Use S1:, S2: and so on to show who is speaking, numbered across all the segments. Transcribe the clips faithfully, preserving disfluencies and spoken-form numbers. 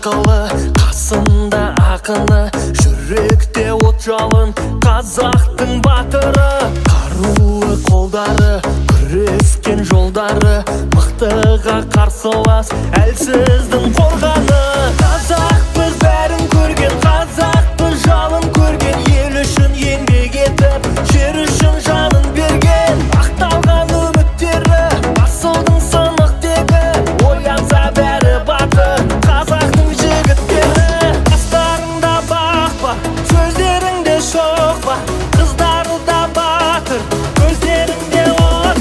S1: ақылы, қасында ақыны, жүректе от жалын, қазақтың батыры. Қарулы қолдары, күрескен жолдары, мықтыға қарсылас, әлсіздің қорғаны. Қазақпыз бәрін көрген, қазақпыз жалын көрген, ел үшін еңбек етіп, жер үшін жанын берген. Ақталған үміттері, асылдың сынық тегі, оянса бәрі батыр, қазақтың жігіттері. Қастарыңда бақпа, сөздеріңде шоқпа, қыздары да батыр, көздеріңде от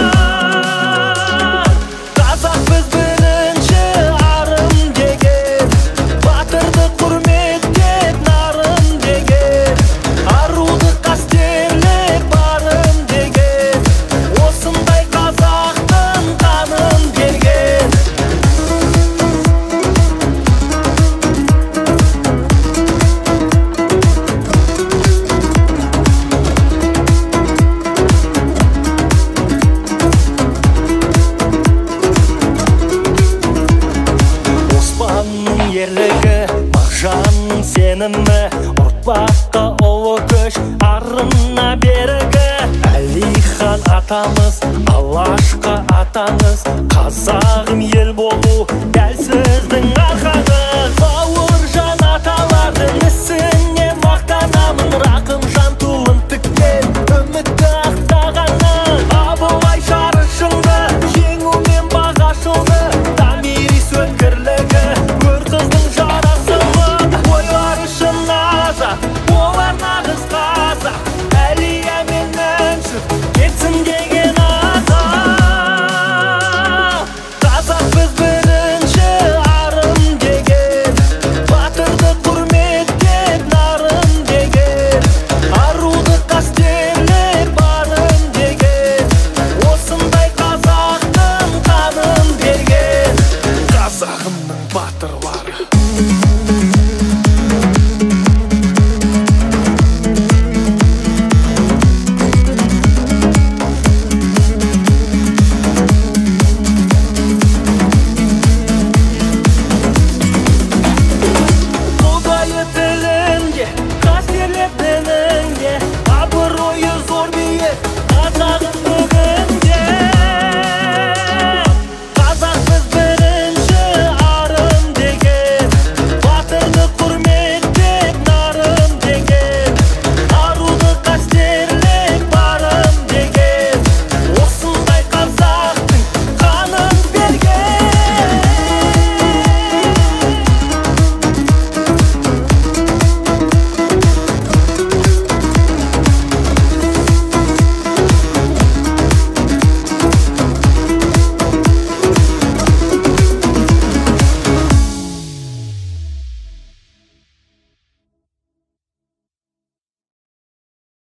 S1: бар. Қазақпыз бірінші арым деген, батырды құрметтеп нарын деген, аруды қастерлеп барым деген, осындай қазақтың қанын берген. Оспанның ерлігі, Мағжанның сенімі, ұрпаққа ұлы көш, арына берігі. Әлихан атамыз, Алашқа атаңыз, қазағым ел болу, әлсіздің арқаны.